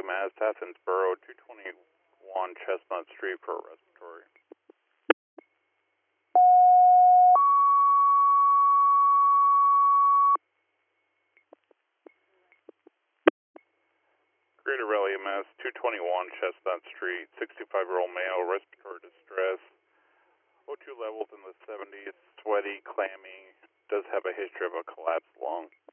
Mass, Athensboro, 221 Chestnut Street for a respiratory. Greater Raleigh, Mass, 221 Chestnut Street, 65-year-old male, respiratory distress. O2 levels in the 70s, sweaty, clammy, does have a history of a collapsed lung.